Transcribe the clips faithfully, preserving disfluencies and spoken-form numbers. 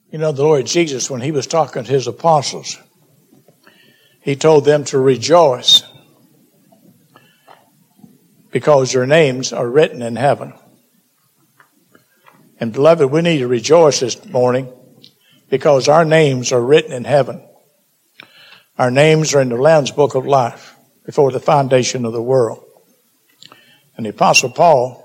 You know, the Lord Jesus, when he was talking to his apostles, he told them to rejoice because your names are written in heaven. And beloved, we need to rejoice this morning because our names are written in heaven. Our names are in the Lamb's Book of Life before the foundation of the world. And the Apostle Paul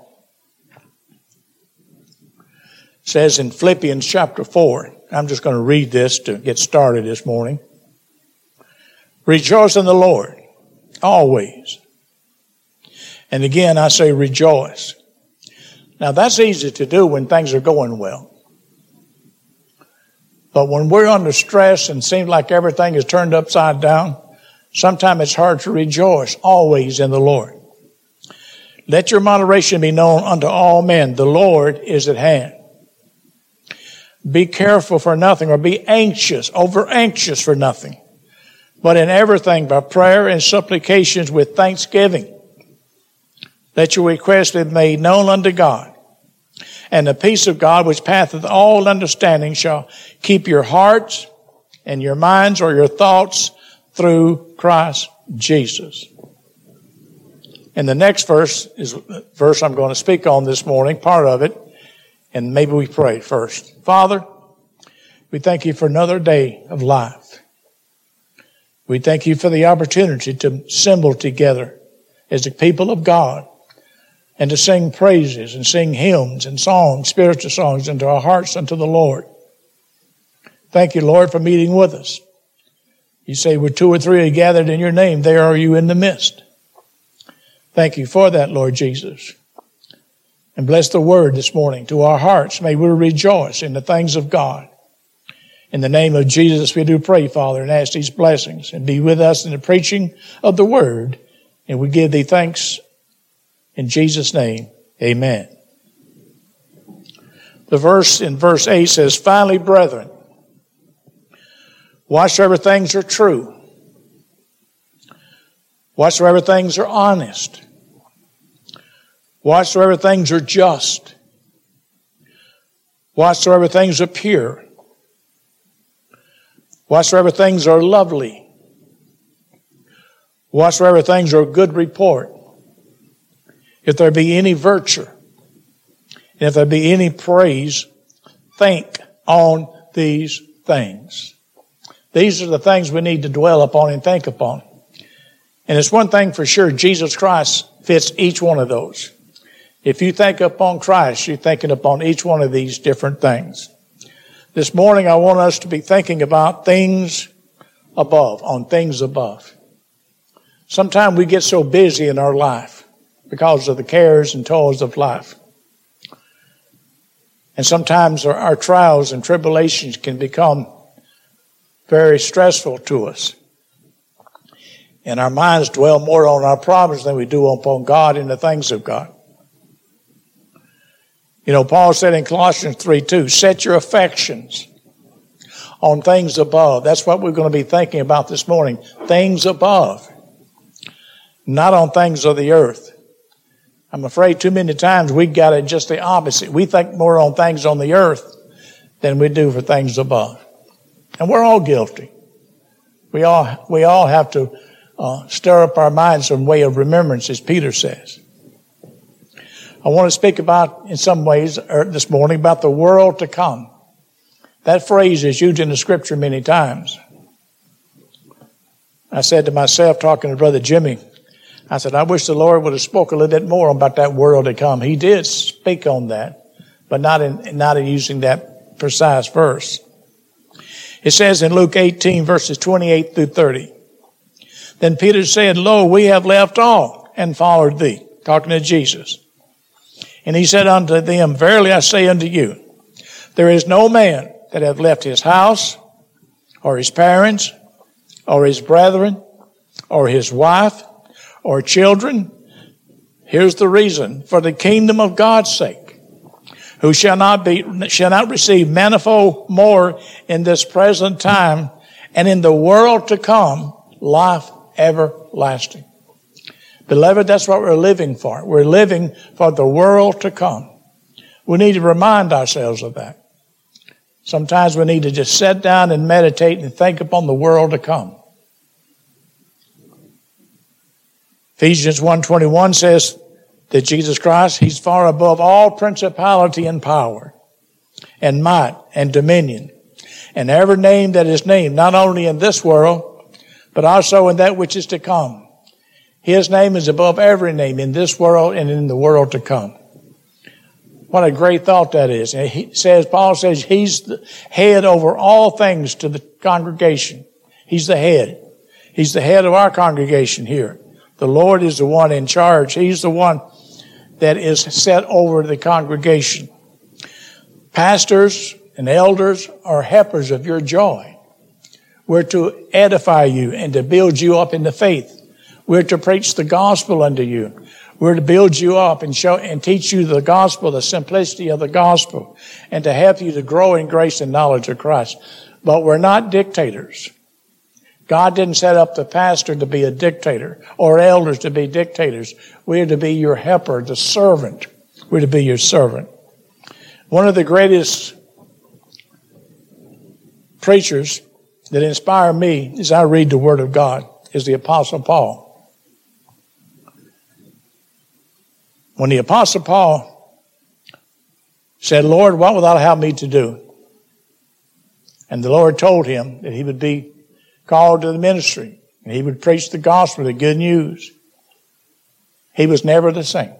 says in Philippians chapter four, I'm just going to read this to get started this morning. Rejoice in the Lord always. And again, I say rejoice. Now that's easy to do when things are going well. But when we're under stress and seems like everything is turned upside down, sometimes it's hard to rejoice always in the Lord. Let your moderation be known unto all men. The Lord is at hand. Be careful for nothing, or be anxious, over anxious for nothing. But in everything by prayer and supplications with thanksgiving, let your requests be made known unto God. And the peace of God, which passeth all understanding, shall keep your hearts and your minds or your thoughts through Christ Jesus. And the next verse is the verse I'm going to speak on this morning, part of it. And maybe we pray first. Father, we thank you for another day of life. We thank you for the opportunity to assemble together as the people of God and to sing praises and sing hymns and songs, spiritual songs into our hearts unto the Lord. Thank you, Lord, for meeting with us. You say where two or three are gathered in your name, there are you in the midst. Thank you for that, Lord Jesus. And bless the word this morning to our hearts. May we rejoice in the things of God. In the name of Jesus, we do pray, Father, and ask these blessings. And be with us in the preaching of the word. And we give thee thanks in Jesus' name. Amen. The verse in verse eight says, finally, brethren, whatsoever things are true, whatsoever things are honest, whatsoever things are just, whatsoever things are pure, whatsoever things are lovely, whatsoever things are of good report, if there be any virtue, and if there be any praise, think on these things. These are the things we need to dwell upon and think upon. And it's one thing for sure, Jesus Christ fits each one of those. If you think upon Christ, you're thinking upon each one of these different things. This morning, I want us to be thinking about things above, on things above. Sometimes we get so busy in our life because of the cares and toils of life. And sometimes our, our trials and tribulations can become very stressful to us. And our minds dwell more on our problems than we do upon God and the things of God. You know, Paul said in Colossians three two, set your affections on things above. That's what we're going to be thinking about this morning. Things above. Not on things of the earth. I'm afraid too many times we got it just the opposite. We think more on things on the earth than we do for things above. And we're all guilty. We all, we all have to uh, stir up our minds some way of remembrance, as Peter says. I want to speak about, in some ways, this morning, about the world to come. That phrase is used in the scripture many times. I said to myself, talking to Brother Jimmy, I said, I wish the Lord would have spoken a little bit more about that world to come. He did speak on that, but not in, not in using that precise verse. It says in Luke eighteen, verses twenty-eight through thirty, then Peter said, lo, we have left all and followed thee. Talking to Jesus. And he said unto them, verily I say unto you, there is no man that hath left his house, or his parents, or his brethren, or his wife, or children. Here's the reason, for the kingdom of God's sake, who shall not be, shall not receive manifold more in this present time, and in the world to come, life everlasting. Beloved, that's what we're living for. We're living for the world to come. We need to remind ourselves of that. Sometimes we need to just sit down and meditate and think upon the world to come. Ephesians one twenty-one says that Jesus Christ, He's far above all principality and power and might and dominion and every name that is named, not only in this world, but also in that which is to come. His name is above every name in this world and in the world to come. What a great thought that is. And he says, Paul says He's the head over all things to the congregation. He's the head. He's the head of our congregation here. The Lord is the one in charge. He's the one that is set over the congregation. Pastors and elders are helpers of your joy. We're to edify you and to build you up in the faith. We're to preach the gospel unto you. We're to build you up and show and teach you the gospel, the simplicity of the gospel, and to help you to grow in grace and knowledge of Christ. But we're not dictators. God didn't set up the pastor to be a dictator or elders to be dictators. We're to be your helper, the servant. We're to be your servant. One of the greatest preachers that inspire me as I read the Word of God is the Apostle Paul. When the Apostle Paul said, Lord, what wilt thou have me to do? And the Lord told him that he would be called to the ministry and he would preach the gospel, the good news. He was never the same.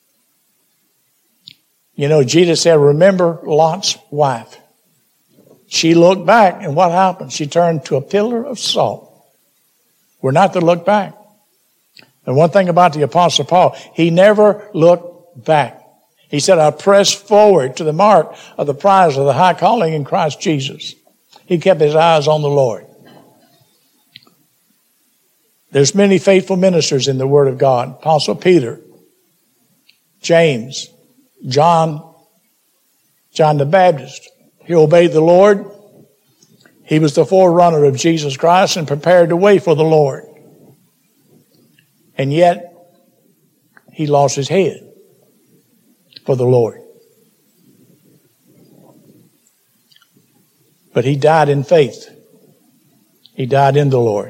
You know, Jesus said, remember Lot's wife. She looked back, and what happened? She turned to a pillar of salt. We're not to look back. And one thing about the Apostle Paul, he never looked back. He said, I press forward to the mark of the prize of the high calling in Christ Jesus. He kept his eyes on the Lord. There's many faithful ministers in the Word of God. Apostle Peter, James, John, John the Baptist. He obeyed the Lord. He was the forerunner of Jesus Christ and prepared the way for the Lord. And yet, he lost his head for the Lord. But he died in faith. He died in the Lord.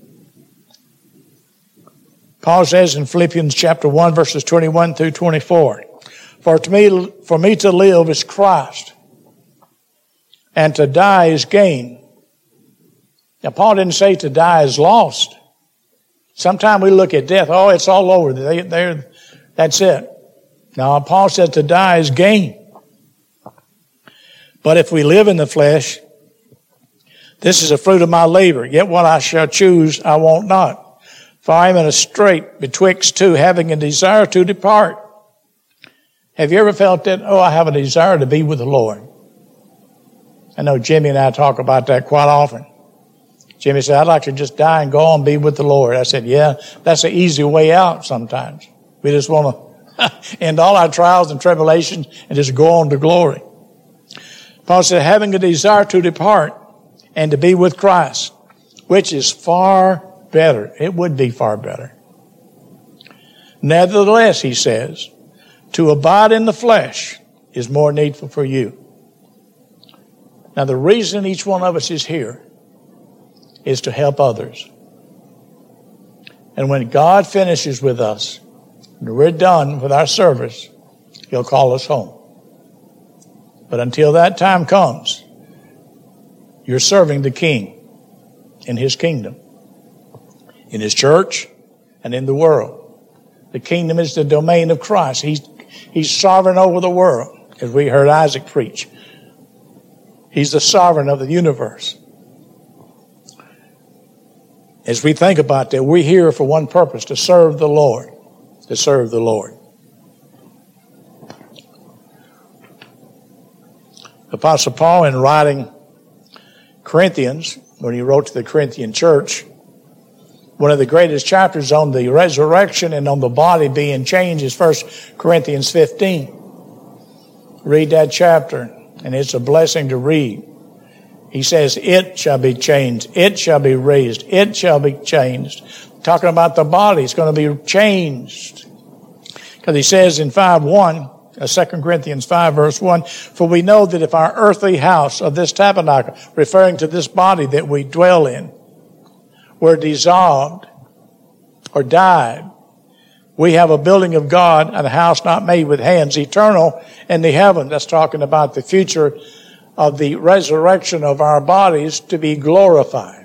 Paul says in Philippians chapter one, verses twenty-one through twenty-four, For to me, for me to live is Christ, and to die is gain. Now, Paul didn't say to die is lost. Sometimes we look at death, oh, it's all over. They, they're, that's it. Now, Paul said to die is gain. But if we live in the flesh, this is a fruit of my labor. Yet what I shall choose, I want not. For I am in a strait betwixt two, having a desire to depart. Have you ever felt that? Oh, I have a desire to be with the Lord. I know Jimmy and I talk about that quite often. Jimmy said, I'd like to just die and go on and be with the Lord. I said, yeah, that's an easy way out sometimes. We just want to end all our trials and tribulations and just go on to glory. Paul said, having a desire to depart and to be with Christ, which is far better. It would be far better. Nevertheless, he says, to abide in the flesh is more needful for you. Now, the reason each one of us is here is to help others. And when God finishes with us, and we're done with our service, He'll call us home. But until that time comes, you're serving the King in His kingdom, in His church, and in the world. The kingdom is the domain of Christ. He's, he's sovereign over the world, as we heard Isaac preach. He's the sovereign of the universe. As we think about that, we're here for one purpose, to serve the Lord. To serve the Lord. Apostle Paul, in writing Corinthians, when he wrote to the Corinthian church, one of the greatest chapters on the resurrection and on the body being changed is First Corinthians fifteen. Read that chapter, and it's a blessing to read. He says, it shall be changed. It shall be raised. It shall be changed. Talking about the body, it's going to be changed. Because he says in five one, Uh, Second Corinthians five, verse one, for we know that if our earthly house of this tabernacle, referring to this body that we dwell in, were dissolved or died, we have a building of God and a house not made with hands, eternal in the heaven. That's talking about the future of the resurrection of our bodies to be glorified.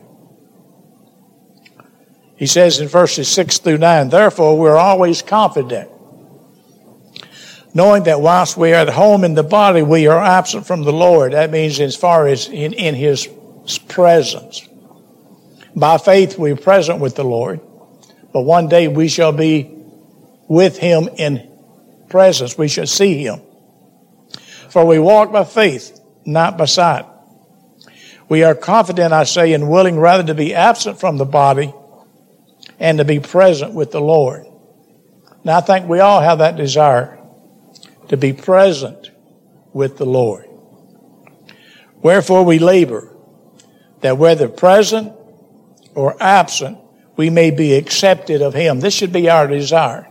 He says in verses six through nine, therefore we're always confident, knowing that whilst we are at home in the body, we are absent from the Lord. That means as far as in, in His presence. By faith we're present with the Lord, but one day we shall be with Him in presence. We shall see Him. For we walk by faith, not by sight. We are confident, I say, and willing rather to be absent from the body and to be present with the Lord. Now I think we all have that desire to be present with the Lord. Wherefore we labor, that whether present or absent, we may be accepted of Him. This should be our desire.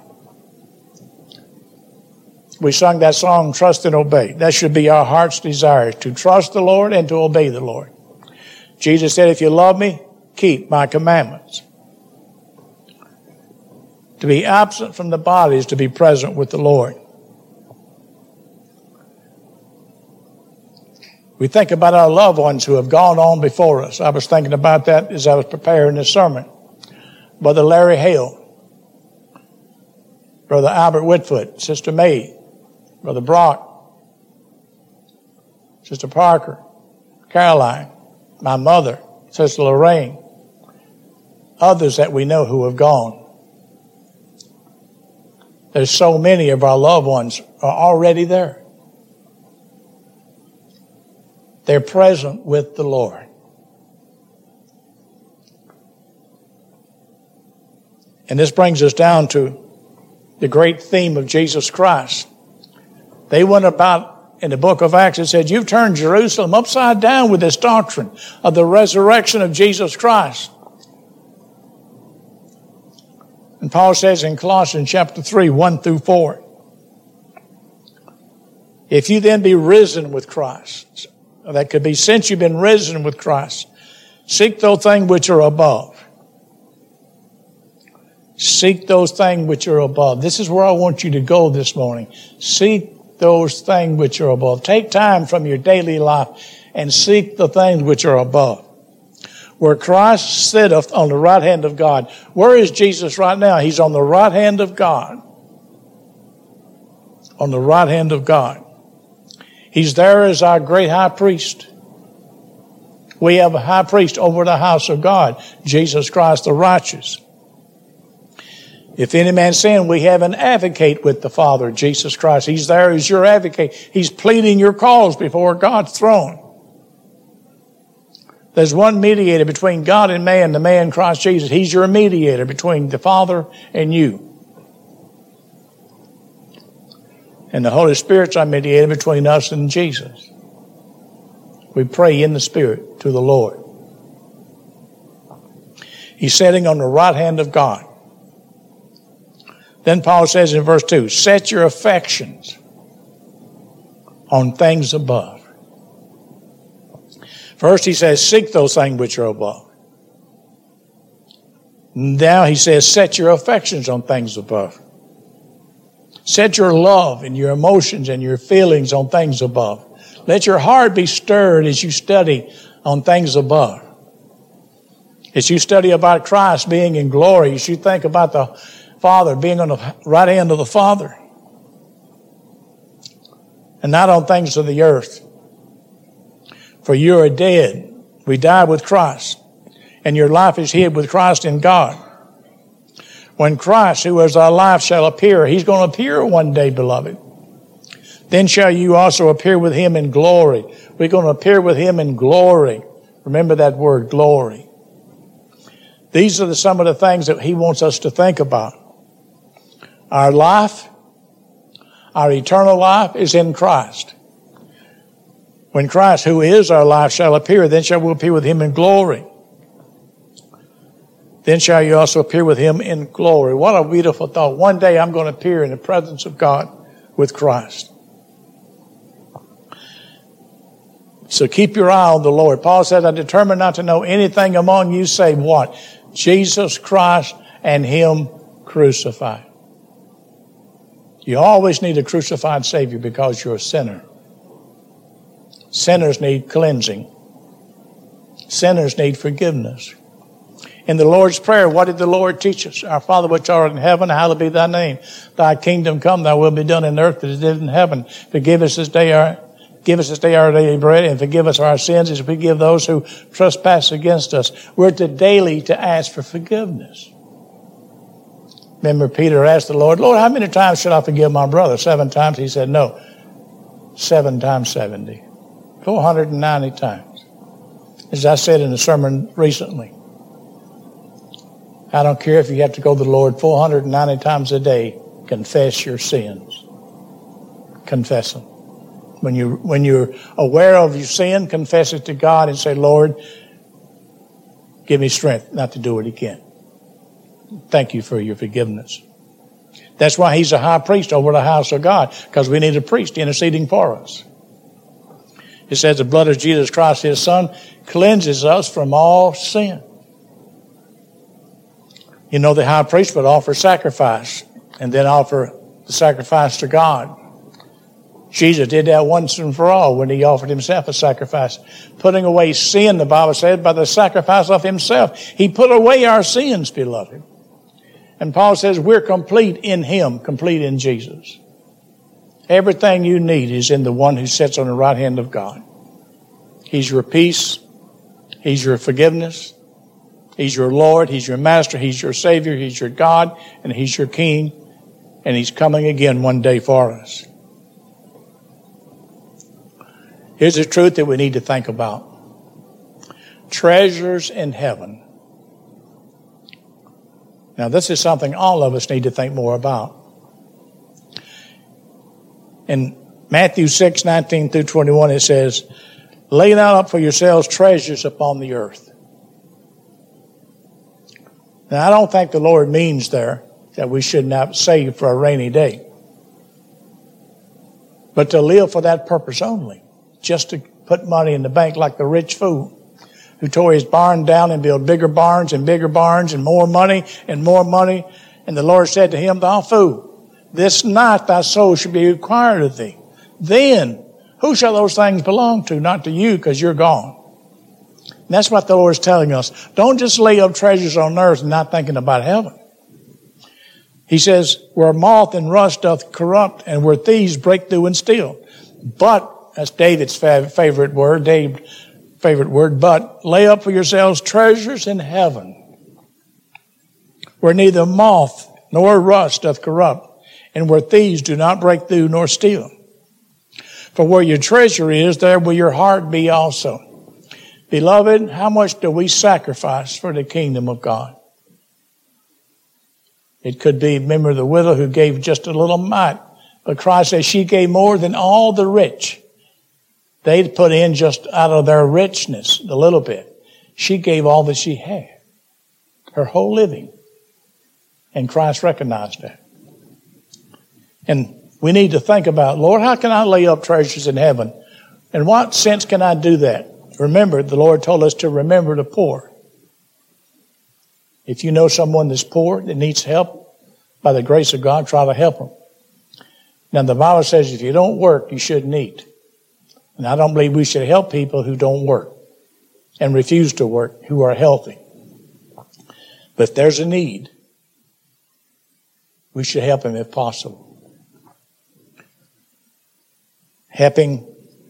We sung that song, Trust and Obey. That should be our heart's desire, to trust the Lord and to obey the Lord. Jesus said, if you love me, keep my commandments. To be absent from the body is to be present with the Lord. We think about our loved ones who have gone on before us. I was thinking about that as I was preparing this sermon. Brother Larry Hale, Brother Albert Whitfoot, Sister May, Brother Brock, Sister Parker, Caroline, my mother, Sister Lorraine, others that we know who have gone. There's so many of our loved ones are already there. They're present with the Lord. And this brings us down to the great theme of Jesus Christ. They went about in the book of Acts and said, you've turned Jerusalem upside down with this doctrine of the resurrection of Jesus Christ. And Paul says in Colossians chapter three, one through four, if you then be risen with Christ, that could be since you've been risen with Christ, seek those things which are above. Seek those things which are above. This is where I want you to go this morning. Seek those things which are above. Take time from your daily life and seek the things which are above. Where Christ sitteth on the right hand of God. Where is Jesus right now? He's on the right hand of God. On the right hand of God. He's there as our great high priest. We have a high priest over the house of God, Jesus Christ the righteous. If any man sin, we have an advocate with the Father, Jesus Christ. He's there as your advocate. He's pleading your cause before God's throne. There's one mediator between God and man, the man Christ Jesus. He's your mediator between the Father and you. And the Holy Spirit's our mediator between us and Jesus. We pray in the Spirit to the Lord. He's sitting on the right hand of God. Then Paul says in verse two, set your affections on things above. First he says, seek those things which are above. Now he says, set your affections on things above. Set your love and your emotions and your feelings on things above. Let your heart be stirred as you study on things above. As you study about Christ being in glory, as you think about the Father being on the right hand of the Father, and not on things of the earth. For you are dead. We died with Christ, and your life is hid with Christ in God. When Christ, who is our life, shall appear, He's going to appear one day, beloved. Then shall you also appear with Him in glory. We're going to appear with Him in glory. Remember that word, glory. These are the, some of the things that He wants us to think about. Our life, our eternal life is in Christ. When Christ, who is our life, shall appear, then shall we appear with Him in glory. Then shall you also appear with Him in glory. What a beautiful thought. One day I'm going to appear in the presence of God with Christ. So keep your eye on the Lord. Paul said, I determined not to know anything among you save what? Jesus Christ and Him crucified. You always need a crucified Savior because you're a sinner. Sinners need cleansing. Sinners need forgiveness. In the Lord's Prayer, what did the Lord teach us? Our Father which art in heaven, hallowed be thy name. Thy kingdom come, thy will be done in earth as it is in heaven. Forgive us this day our Give us this day our daily bread, and forgive us our sins as we forgive those who trespass against us. We're to daily to ask for forgiveness. Remember, Peter asked the Lord, Lord, how many times should I forgive my brother? Seven times? He said, no. Seven times seventy. four hundred ninety times. As I said in a sermon recently, I don't care if you have to go to the Lord four hundred ninety times a day, confess your sins. Confess them. When you when you're aware of your sin, confess it to God and say, Lord, give me strength not to do it again. Thank you for your forgiveness. That's why He's a high priest over the house of God, because we need a priest interceding for us. It says the blood of Jesus Christ, His Son, cleanses us from all sin. You know, the high priest would offer sacrifice and then offer the sacrifice to God. Jesus did that once and for all when He offered Himself a sacrifice. Putting away sin, the Bible said, by the sacrifice of Himself. He put away our sins, beloved. And Paul says we're complete in Him, complete in Jesus. Everything you need is in the one who sits on the right hand of God. He's your peace. He's your forgiveness. He's your Lord. He's your Master. He's your Savior. He's your God. And He's your King. And He's coming again one day for us. Here's the truth that we need to think about. Treasures in heaven. Now, this is something all of us need to think more about. In Matthew six, nineteen through twenty-one, it says, lay not up for yourselves treasures upon the earth. Now, I don't think the Lord means there that we should not save for a rainy day, but to live for that purpose only. Just to put money in the bank like the rich fool who tore his barn down and built bigger barns and bigger barns and more money and more money. And the Lord said to him, thou fool, this night thy soul shall be required of thee. Then who shall those things belong to? Not to you, because you're gone. And that's what the Lord is telling us. Don't just lay up treasures on earth and not thinking about heaven. He says, where moth and rust doth corrupt and where thieves break through and steal. But that's David's favorite word, David's favorite word. But lay up for yourselves treasures in heaven, where neither moth nor rust doth corrupt, and where thieves do not break through nor steal. For where your treasure is, there will your heart be also. Beloved, how much do we sacrifice for the kingdom of God? It could be, remember the widow who gave just a little mite, but Christ says she gave more than all the rich. They put in just out of their richness a little bit. She gave all that she had, her whole living. And Christ recognized that. And we need to think about, Lord, how can I lay up treasures in heaven? In what sense can I do that? Remember, the Lord told us to remember the poor. If you know someone that's poor, that needs help, by the grace of God, try to help them. Now, the Bible says if you don't work, you shouldn't eat. And I don't believe we should help people who don't work and refuse to work, who are healthy. But if there's a need, we should help them if possible. Helping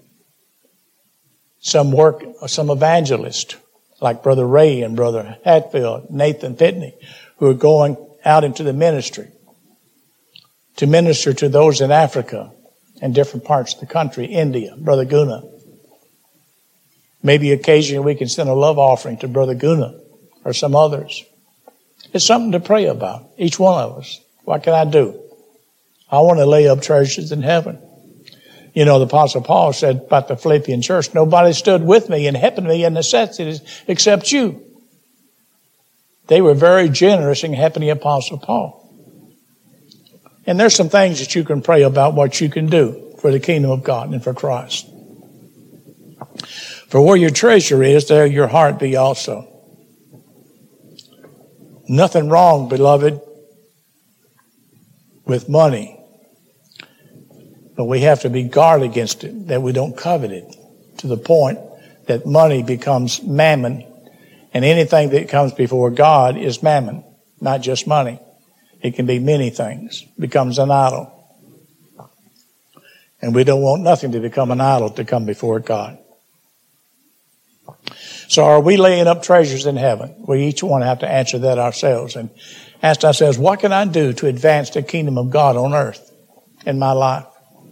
some work, some evangelist, like Brother Ray and Brother Hatfield, Nathan Pitney, who are going out into the ministry to minister to those in Africa and different parts of the country, India, Brother Guna. Maybe occasionally we can send a love offering to Brother Guna or some others. It's something to pray about, each one of us. What can I do? I want to lay up treasures in heaven. You know, the Apostle Paul said about the Philippian church, nobody stood with me and helping me in necessities except you. They were very generous in helping the Apostle Paul. And there's some things that you can pray about what you can do for the kingdom of God and for Christ. For where your treasure is, there your heart be also. Nothing wrong, beloved, with money. But we have to be guarded against it, that we don't covet it to the point that money becomes mammon. And anything that comes before God is mammon, not just money. It can be many things. It becomes an idol. And we don't want nothing to become an idol to come before God. So are we laying up treasures in heaven? We each one have to answer that ourselves and ask ourselves, what can I do to advance the kingdom of God on earth in my life?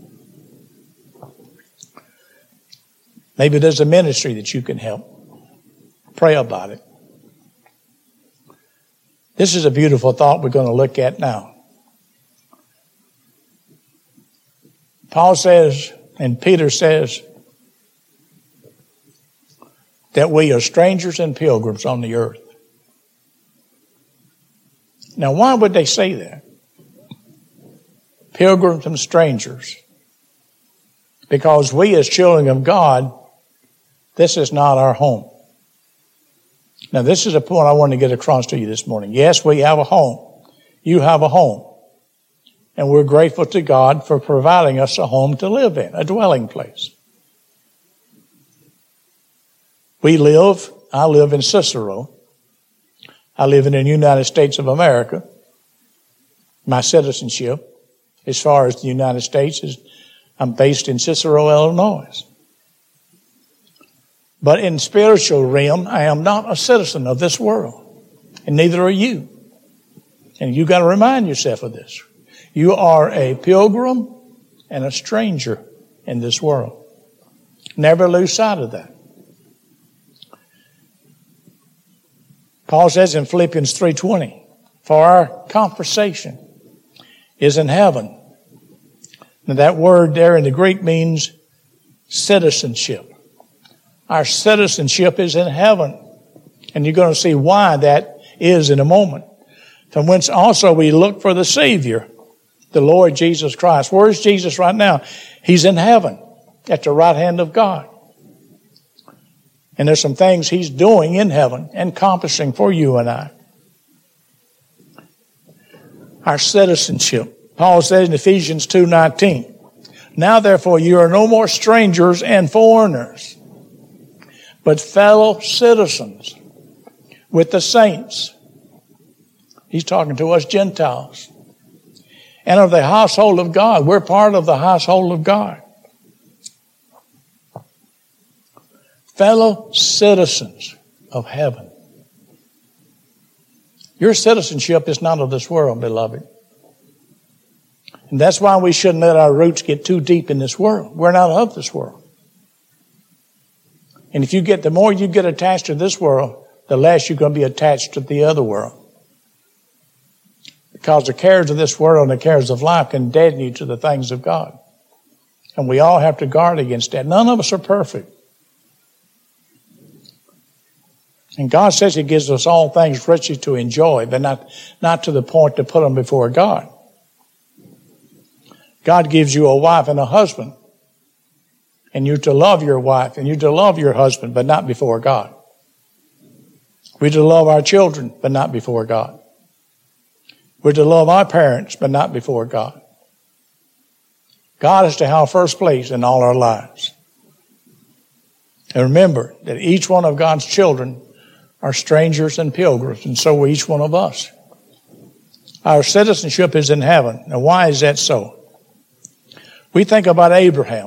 Maybe there's a ministry that you can help. Pray about it. This is a beautiful thought we're going to look at now. Paul says, and Peter says, that we are strangers and pilgrims on the earth. Now, why would they say that? Pilgrims and strangers. Because we as children of God, this is not our home. Now, this is a point I want to get across to you this morning. Yes, we have a home. You have a home. And we're grateful to God for providing us a home to live in, a dwelling place. We live, I live in Cicero. I live in the United States of America. My citizenship, as far as the United States, is I'm based in Cicero, Illinois. But in spiritual realm, I am not a citizen of this world. And neither are you. And you got to remind yourself of this. You are a pilgrim and a stranger in this world. Never lose sight of that. Paul says in Philippians three twenty, for our conversation is in heaven. And that word there in the Greek means citizenship. Our citizenship is in heaven. And you're going to see why that is in a moment. From whence also we look for the Savior, the Lord Jesus Christ. Where is Jesus right now? He's in heaven at the right hand of God. And there's some things He's doing in heaven and accomplishing for you and I. Our citizenship. Paul says in Ephesians two nineteen, now therefore you are no more strangers and foreigners, but fellow citizens with the saints. He's talking to us Gentiles. And of the household of God. We're part of the household of God. Fellow citizens of heaven. Your citizenship is not of this world, beloved. And that's why we shouldn't let our roots get too deep in this world. We're not of this world. And if you get, the more you get attached to this world, the less you're going to be attached to the other world. Because the cares of this world and the cares of life can deaden you to the things of God. And we all have to guard against that. None of us are perfect. And God says He gives us all things richly to enjoy, but not, not to the point to put them before God. God gives you a wife and a husband. And you're to love your wife and you're to love your husband, but not before God. We're to love our children, but not before God. We're to love our parents, but not before God. God is to have first place in all our lives. And remember that each one of God's children are strangers and pilgrims, and so are each one of us. Our citizenship is in heaven. Now, why is that so? We think about Abraham.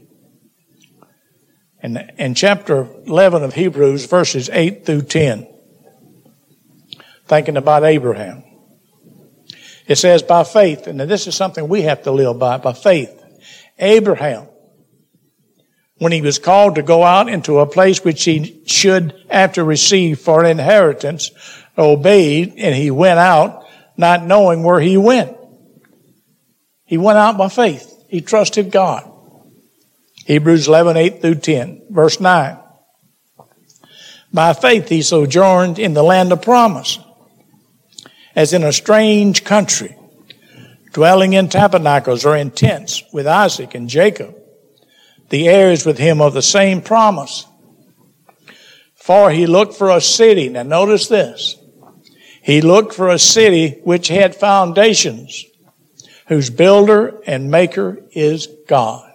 In, in chapter eleven of Hebrews, verses eight through ten, thinking about Abraham. It says, by faith, and this is something we have to live by, by faith, Abraham, when he was called to go out into a place which he should after receive for an inheritance, obeyed, and he went out not knowing where he went. He went out by faith. He trusted God. Hebrews eleven, eight through ten, verse nine. By faith he sojourned in the land of promise, as in a strange country, dwelling in tabernacles or in tents with Isaac and Jacob, the heirs with him of the same promise. For he looked for a city. Now notice this. He looked for a city which had foundations, whose builder and maker is God.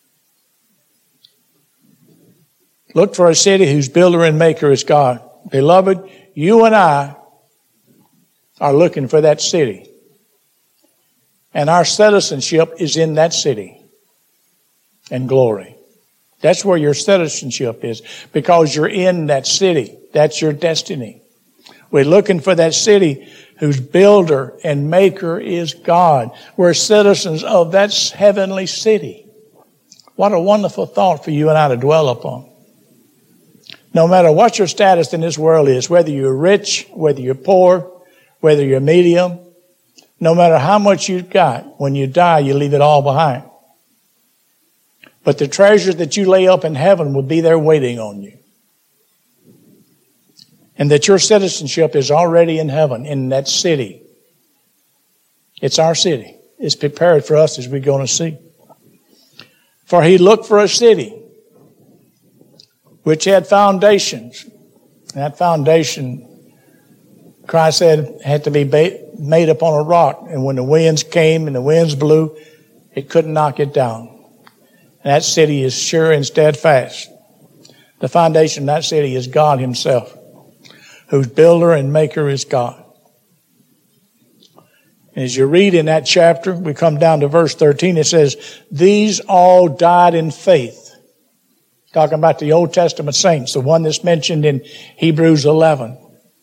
Look for a city whose builder and maker is God. Beloved, you and I are looking for that city. And our citizenship is in that city and glory. That's where your citizenship is, because you're in that city. That's your destiny. We're looking for that city whose builder and maker is God. We're citizens of that heavenly city. What a wonderful thought for you and I to dwell upon. No matter what your status in this world is, whether you're rich, whether you're poor, whether you're medium, no matter how much you've got, when you die, you leave it all behind. But the treasure that you lay up in heaven will be there waiting on you. And that your citizenship is already in heaven, in that city. It's our city. It's prepared for us, as we're going to see. For he looked for a city which had foundations. That foundation, Christ said, had to be made upon a rock. And when the winds came and the winds blew, it couldn't knock it down. And that city is sure and steadfast. The foundation of that city is God himself, whose builder and maker is God. And as you read in that chapter, we come down to verse thirteen, it says, these all died in faith. Talking about the Old Testament saints, the one that's mentioned in Hebrews eleven.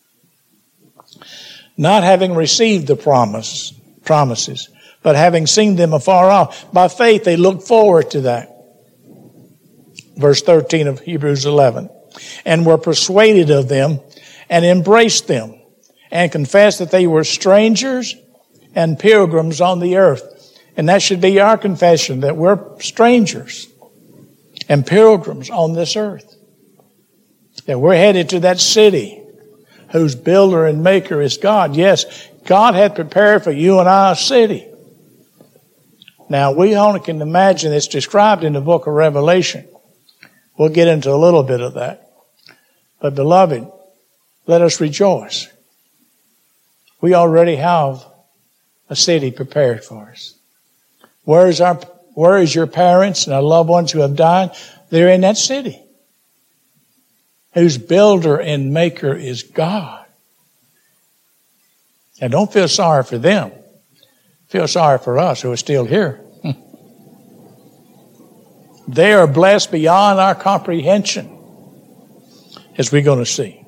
Not having received the promise, promises, but having seen them afar off. By faith they looked forward to that. Verse thirteen of Hebrews eleven. And were persuaded of them and embraced them and confessed that they were strangers and pilgrims on the earth. And that should be our confession, that we're strangers and pilgrims on this earth. That we're headed to that city whose builder and maker is God. Yes, God had prepared for you and I a city. Now, we only can imagine it's described in the book of Revelation. We'll get into a little bit of that. But beloved, let us rejoice. We already have a city prepared for us. Where is our, where is your parents and our loved ones who have died? They're in that city, whose builder and maker is God. And don't feel sorry for them. Feel sorry for us who are still here. They are blessed beyond our comprehension, as we're going to see.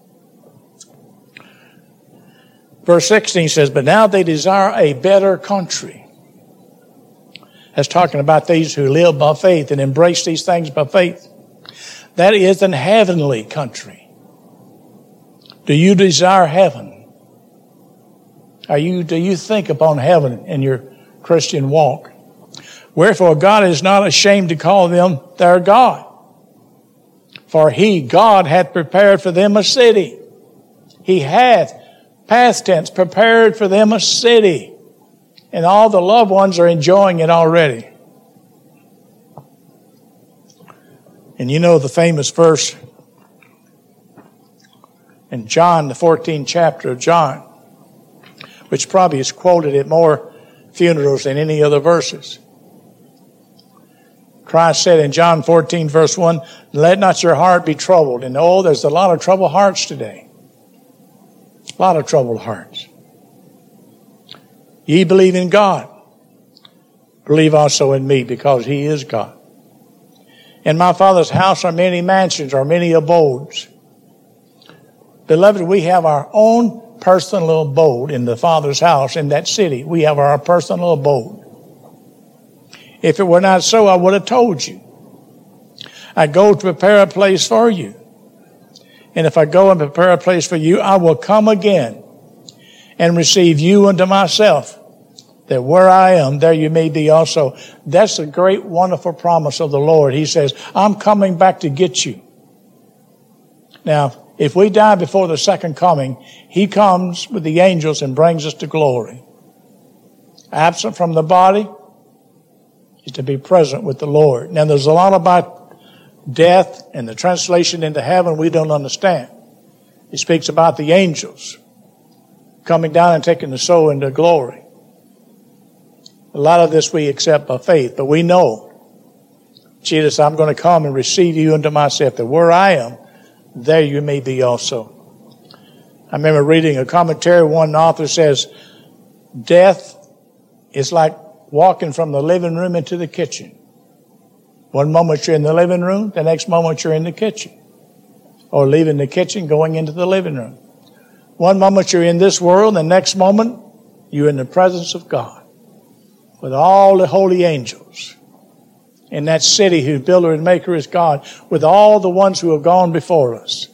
Verse sixteen says, but now they desire a better country. That's talking about these who live by faith and embrace these things by faith. That is an heavenly country. Do you desire heaven? Are you, do you think upon heaven in your Christian walk? Wherefore God is not ashamed to call them their God. For he, God, hath prepared for them a city. He hath, past tense, prepared for them a city. And all the loved ones are enjoying it already. And you know the famous verse in John, the fourteenth chapter of John, which probably is quoted at more funerals than any other verses. Christ said in John fourteen, verse one, let not your heart be troubled. And oh, there's a lot of troubled hearts today. A lot of troubled hearts. Ye believe in God. Believe also in me, because he is God. In my Father's house are many mansions, are many abodes. Beloved, we have our own personal abode in the Father's house, in that city. We have our personal abode. If it were not so, I would have told you. I go to prepare a place for you. And if I go and prepare a place for you, I will come again and receive you unto myself, that where I am, there you may be also. That's a great, wonderful promise of the Lord. He says, I'm coming back to get you. Now, if we die before the second coming, he comes with the angels and brings us to glory. Absent from the body is to be present with the Lord. Now there's a lot about death and the translation into heaven we don't understand. He speaks about the angels coming down and taking the soul into glory. A lot of this we accept by faith, but we know, Jesus, I'm going to come and receive you into myself, that where I am, there you may be also. I remember reading a commentary, one author says, death is like walking from the living room into the kitchen. One moment you're in the living room, the next moment you're in the kitchen. Or leaving the kitchen, going into the living room. One moment you're in this world, the next moment you're in the presence of God. With all the holy angels. In that city whose builder and maker is God. With all the ones who have gone before us.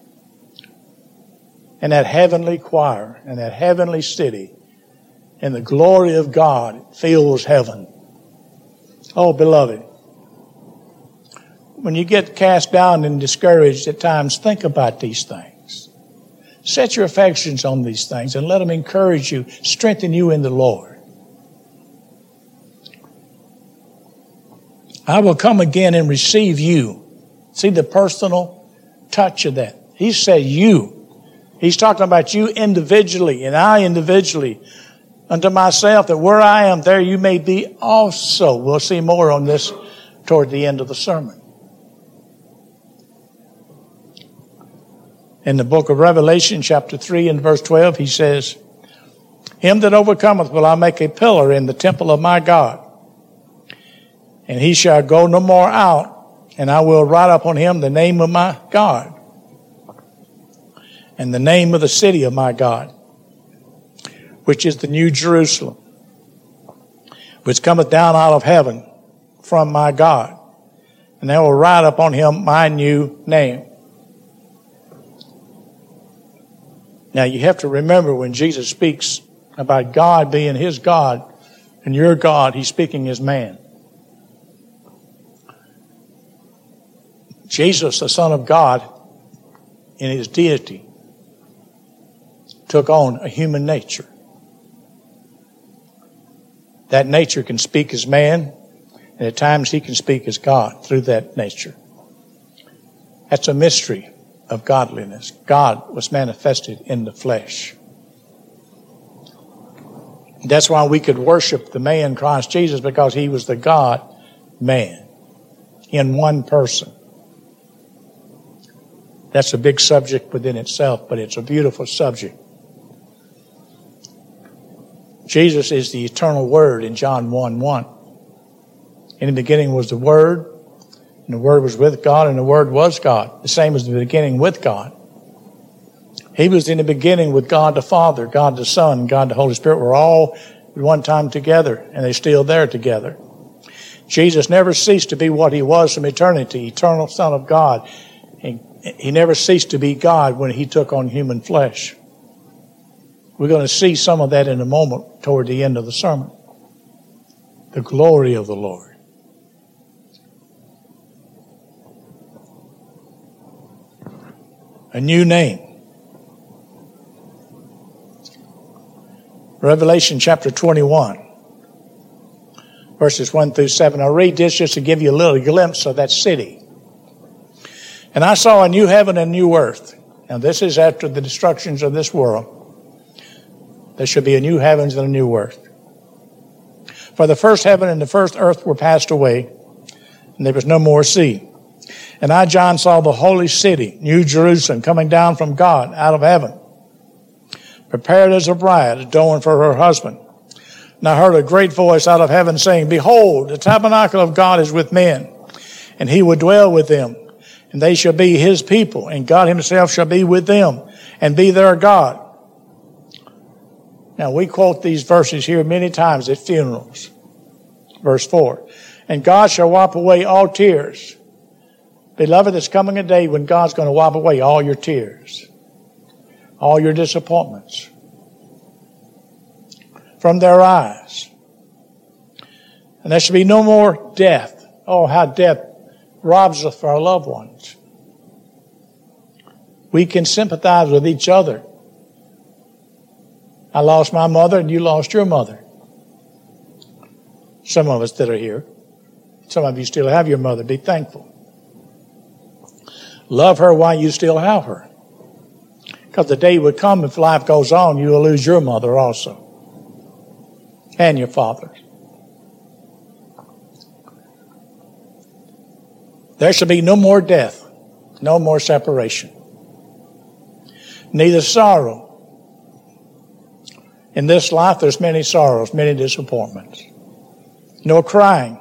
And that heavenly choir, and that heavenly city. And the glory of God fills heaven. Oh, beloved. When you get cast down and discouraged at times, think about these things. Set your affections on these things and let them encourage you, strengthen you in the Lord. I will come again and receive you. See the personal touch of that. He said you. He's talking about you individually and I individually. Unto myself, that where I am, there you may be also. We'll see more on this toward the end of the sermon. In the book of Revelation, chapter three and verse twelve, he says, him that overcometh will I make a pillar in the temple of my God. And he shall go no more out, and I will write upon him the name of my God, and the name of the city of my God, which is the New Jerusalem, which cometh down out of heaven from my God. And I will write upon him my new name. Now you have to remember when Jesus speaks about God being his God and your God, he's speaking as man. Jesus, the Son of God, in his deity, took on a human nature. That nature can speak as man, and at times he can speak as God through that nature. That's a mystery of godliness. God was manifested in the flesh. That's why we could worship the man Christ Jesus, because he was the God-man in one person. That's a big subject within itself, but it's a beautiful subject. Jesus is the eternal Word in John one one. In the beginning was the Word, and the Word was with God, and the Word was God. The same as the beginning with God. He was in the beginning with God the Father, God the Son, God the Holy Spirit were all at one time together, and they're still there together. Jesus never ceased to be what he was from eternity, eternal Son of God. And he never ceased to be God when he took on human flesh. We're going to see some of that in a moment toward the end of the sermon. The glory of the Lord. A new name. Revelation chapter twenty-one, verses one through seven. I'll read this just to give you a little glimpse of that city. And I saw a new heaven and a new earth. Now this is after the destructions of this world. There should be a new heavens and a new earth. For the first heaven and the first earth were passed away, and there was no more sea. And I, John, saw the holy city, New Jerusalem, coming down from God out of heaven, prepared as a bride adorned for her husband. And I heard a great voice out of heaven saying, Behold, the tabernacle of God is with men, and he will dwell with them. And they shall be his people, and God himself shall be with them, and be their God. Now, we quote these verses here many times at funerals. Verse four. And God shall wipe away all tears. Beloved, there's coming a day when God's going to wipe away all your tears. All your disappointments. From their eyes. And there shall be no more death. Oh, how death robs us of our loved ones. We can sympathize with each other. I lost my mother and you lost your mother. Some of us that are here. Some of you still have your mother. Be thankful. Love her while you still have her. Because the day would come, if life goes on, you will lose your mother also. And your father. There shall be no more death, no more separation. Neither sorrow. In this life, there's many sorrows, many disappointments. Nor crying.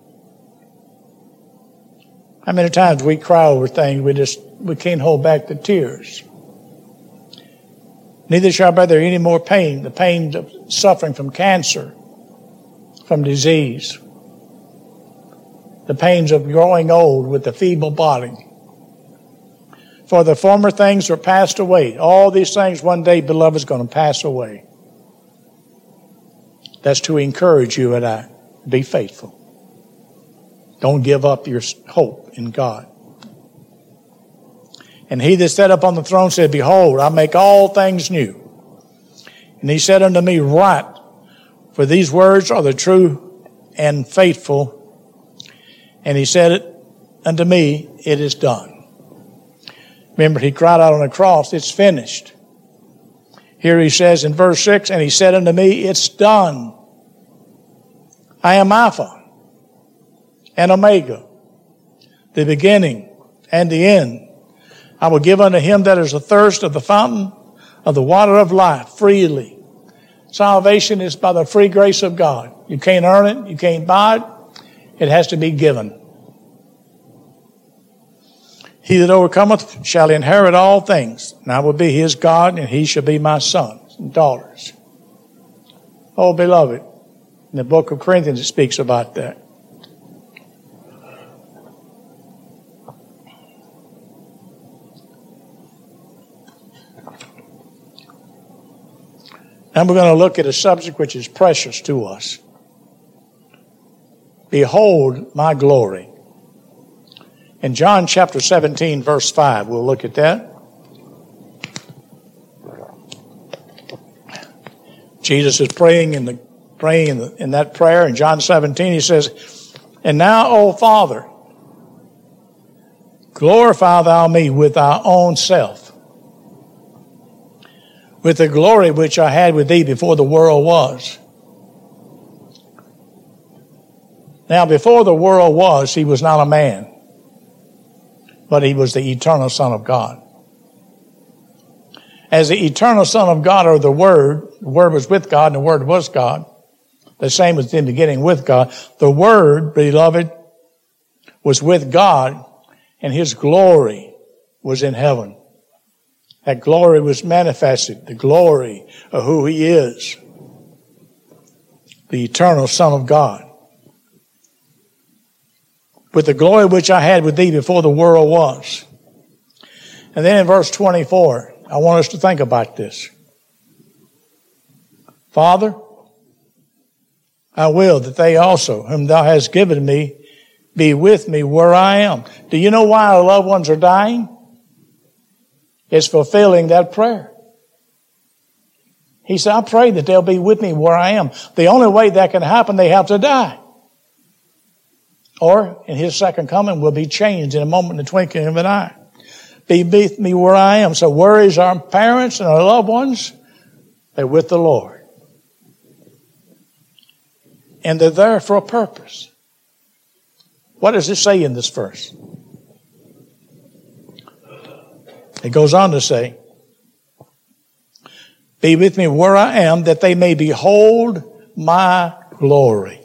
How many times we cry over things we just we can't hold back the tears. Neither shall be there any more pain, the pain of suffering from cancer, from disease, the pains of growing old with a feeble body. For the former things are passed away. All these things one day, beloved, is going to pass away. That's to encourage you and I. Be faithful. Don't give up your hope in God. And he that sat up on the throne said, Behold, I make all things new. And he said unto me, Write, for these words are the true and faithful. And he said it unto me, It is done. Remember, he cried out on the cross, It's finished. Here he says in verse six, And he said unto me, It's done. I am Alpha and Omega, the beginning and the end. I will give unto him that is athirst of the fountain of the water of life freely. Salvation is by the free grace of God. You can't earn it. You can't buy it. It has to be given. He that overcometh shall inherit all things, and I will be his God, and he shall be my sons and daughters. Oh, beloved, in the book of Corinthians it speaks about that. Now we're going to look at a subject which is precious to us. Behold my glory. In John chapter seventeen, verse five, we'll look at that. Jesus is praying in the praying in, the, in that prayer in John seventeen. He says, And now, O Father, glorify thou me with thy own self, with the glory which I had with thee before the world was. Now, before the world was, he was not a man, but he was the eternal Son of God. As the eternal Son of God, or the Word, the Word was with God and the Word was God. The same was in the beginning with God. The Word, beloved, was with God, and his glory was in heaven. That glory was manifested, the glory of who he is, the eternal Son of God. With the glory which I had with thee before the world was. And then in verse twenty-four, I want us to think about this. Father, I will that they also, whom thou hast given me, be with me where I am. Do you know why our loved ones are dying? It's fulfilling that prayer. He said, I pray that they'll be with me where I am. The only way that can happen, they have to die. Or, in his second coming, will be changed in a moment, in the twinkling of an eye. Be with me where I am. So where is our parents and our loved ones? They're with the Lord. And they're there for a purpose. What does it say in this verse? It goes on to say, Be with me where I am, that they may behold my glory.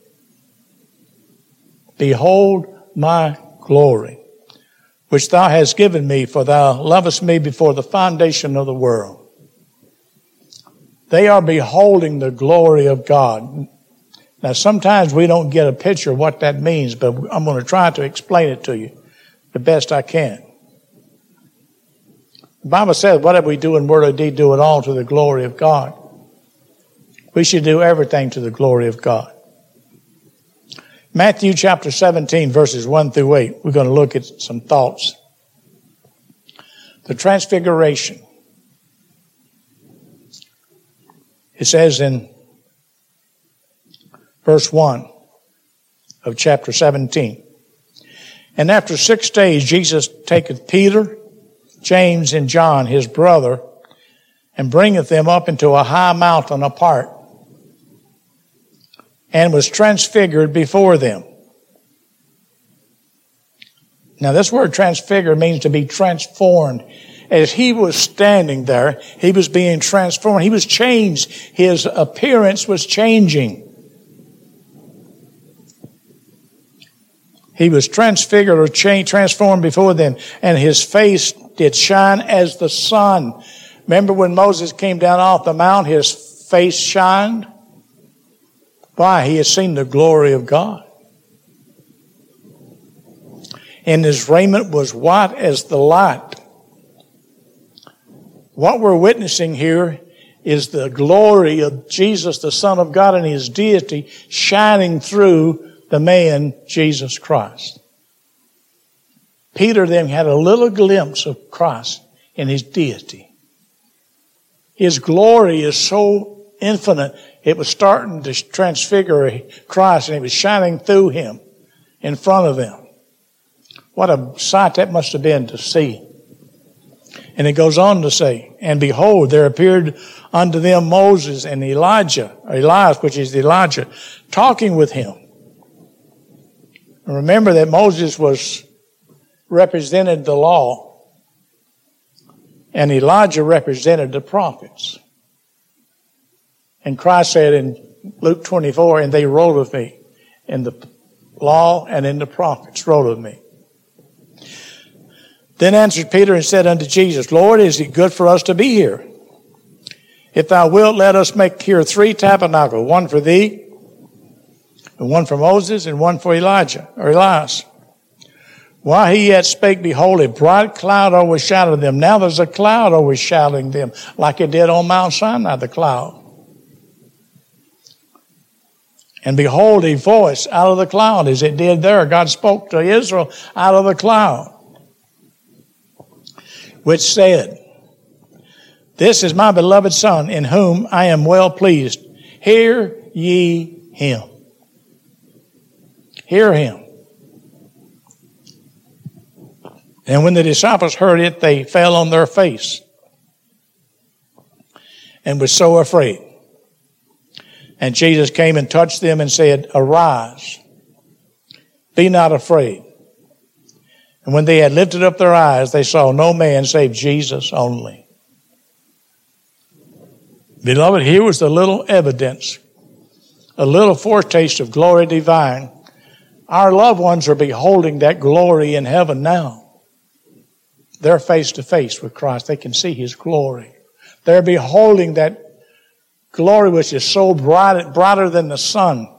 Behold my glory, which thou hast given me, for thou lovest me before the foundation of the world. They are beholding the glory of God. Now, sometimes we don't get a picture of what that means, but I'm going to try to explain it to you the best I can. The Bible says, whatever we do in word or deed, do it all to the glory of God. We should do everything to the glory of God. Matthew chapter seventeen, verses one through eight. We're going to look at some thoughts. The transfiguration. It says in verse one of chapter seventeen. And after six days, Jesus taketh Peter, James, and John, his brother, and bringeth them up into a high mountain apart, and was transfigured before them. Now this word transfigured means to be transformed. As he was standing there, he was being transformed. He was changed. His appearance was changing. He was transfigured or changed, transformed before them, and his face did shine as the sun. Remember when Moses came down off the mount, his face shined? Why? He had seen the glory of God. And his raiment was white as the light. What we're witnessing here is the glory of Jesus, the Son of God, and his deity shining through the man, Jesus Christ. Peter then had a little glimpse of Christ in his deity. His glory is so infinite, it was starting to transfigure Christ, and it was shining through him in front of them. What a sight that must have been to see. And it goes on to say, and behold, there appeared unto them Moses and Elijah, or Elias, which is Elijah, talking with him. And remember that Moses was represented the law, and Elijah represented the prophets. And Christ said in Luke twenty-four, and they wrote of me in the law and in the prophets wrote of me. Then answered Peter and said unto Jesus, Lord, is it good for us to be here? If thou wilt, let us make here three tabernacles, one for thee, and one for Moses, and one for Elijah, or Elias. While he yet spake, behold, a bright cloud overshadowed them. Now there's a cloud overshadowing them, like it did on Mount Sinai, the cloud. And behold, a voice out of the cloud, as it did there. God spoke to Israel out of the cloud, which said, This is my beloved Son, in whom I am well pleased. Hear ye him. Hear him. And when the disciples heard it, they fell on their face and were so afraid. And Jesus came and touched them and said, Arise, be not afraid. And when they had lifted up their eyes, they saw no man save Jesus only. Beloved, here was the little evidence, a little foretaste of glory divine. Our loved ones are beholding that glory in heaven now. They're face to face with Christ. They can see his glory. They're beholding that glory which is so bright, brighter than the sun.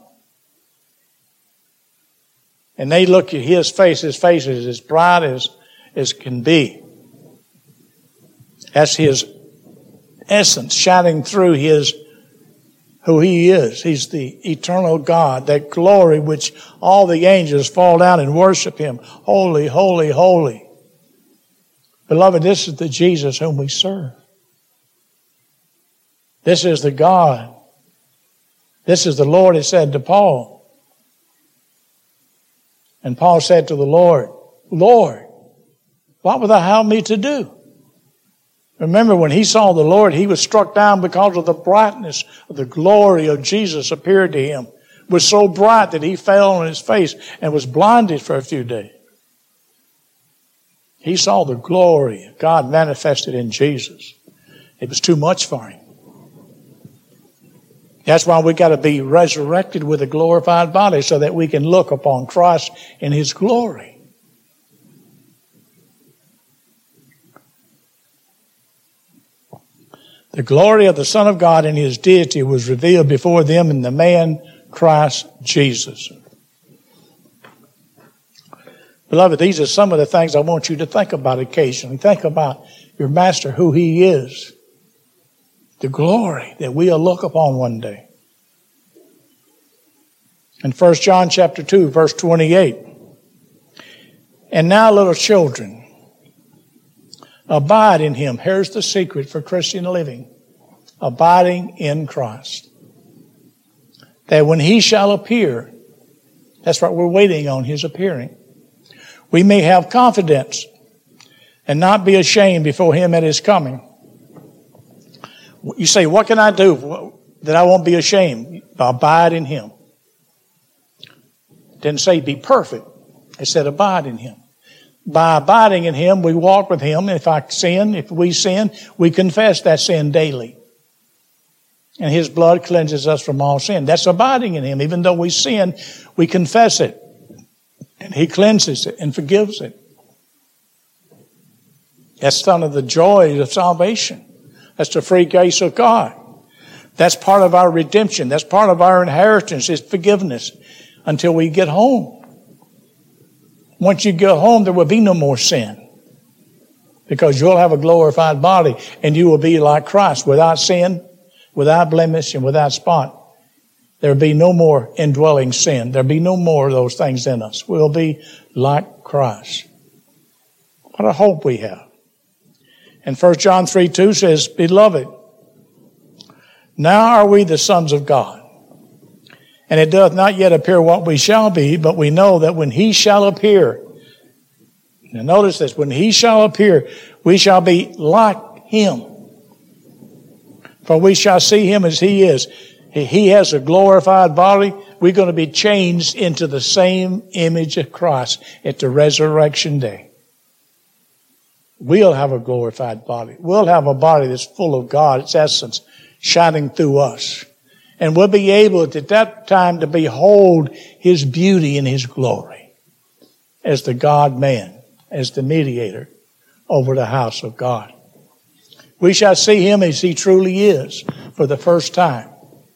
And they look at his face. His face is as bright as, as can be. That's his essence shining through his, who he is. He's the eternal God, that glory which all the angels fall down and worship him. Holy, holy, holy. Beloved, this is the Jesus whom we serve. This is the God. This is the Lord, it said to Paul. And Paul said to the Lord, Lord, what wilt thou have me to do? Remember, when he saw the Lord, he was struck down because of the brightness of the glory of Jesus appeared to him. It was so bright that he fell on his face and was blinded for a few days. He saw the glory of God manifested in Jesus. It was too much for him. That's why we got to be resurrected with a glorified body so that we can look upon Christ in his glory. The glory of the Son of God in his deity was revealed before them in the man Christ Jesus. Beloved, these are some of the things I want you to think about occasionally. Think about your Master, who he is. The glory that we'll look upon one day. In First John chapter two, verse twenty-eight. And now, little children, abide in him. Here's the secret for Christian living. Abiding in Christ. that when he shall appear, that's what we're waiting on, his appearing, we may have confidence and not be ashamed before him at his coming. You say, what can I do that I won't be ashamed? Abide in him. It didn't say be perfect. It said abide in him. By abiding in him, we walk with him. If I sin, if we sin, we confess that sin daily. And his blood cleanses us from all sin. That's abiding in him. Even though we sin, we confess it. And he cleanses it and forgives it. That's some of the joy of salvation. That's the free grace of God. That's part of our redemption. That's part of our inheritance, is forgiveness until we get home. Once you get home, there will be no more sin, because you'll have a glorified body and you will be like Christ, without sin, without blemish, and without spot. There will be no more indwelling sin. There will be no more of those things in us. We'll be like Christ. What a hope we have. And First John three two says, Beloved, now are we the sons of God. And it doth not yet appear what we shall be, but we know that when he shall appear, now notice this, when he shall appear, we shall be like him. For we shall see him as he is. He has a glorified body. We're going to be changed into the same image of Christ at the resurrection day. We'll have a glorified body. We'll have a body that's full of God, its essence, shining through us. And we'll be able at that time to behold his beauty and his glory as the God-man, as the mediator over the house of God. We shall see him as he truly is for the first time.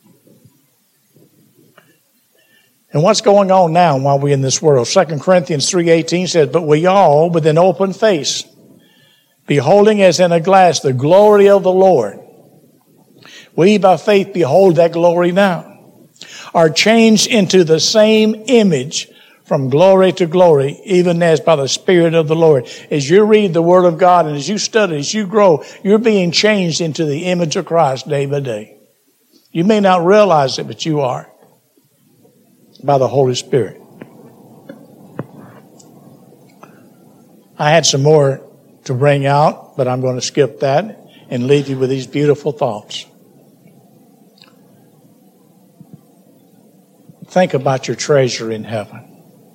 And what's going on now while we're in this world? Second Corinthians three eighteen says, But we all, with an open face, beholding as in a glass the glory of the Lord, we by faith behold that glory now, are changed into the same image from glory to glory, even as by the Spirit of the Lord. As you read the Word of God and as you study, as you grow, you're being changed into the image of Christ day by day. You may not realize it, but you are, by the Holy Spirit. I had some more to bring out, but I'm going to skip that and leave you with these beautiful thoughts. Think about your treasure in heaven.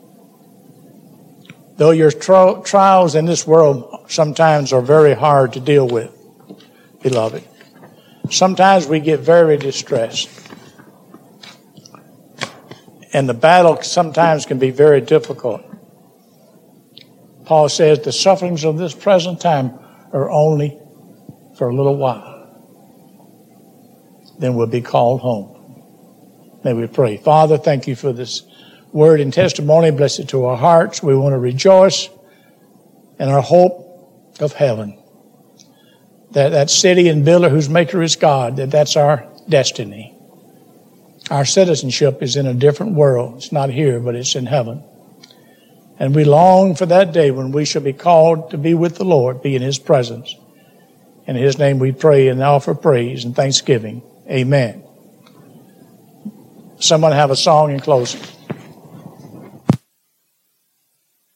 Though your tri- trials in this world sometimes are very hard to deal with, beloved, sometimes we get very distressed. And the battle sometimes can be very difficult. Paul says the sufferings of this present time are only for a little while. Then we'll be called home. May we pray. Father, thank you for this word and testimony. Bless it to our hearts. We want to rejoice in our hope of heaven. That that city and builder whose maker is God, that that's our destiny. Our citizenship is in a different world. It's not here, but it's in heaven. And we long for that day when we shall be called to be with the Lord, be in his presence. In his name we pray and offer praise and thanksgiving. Amen. Someone have a song in closing.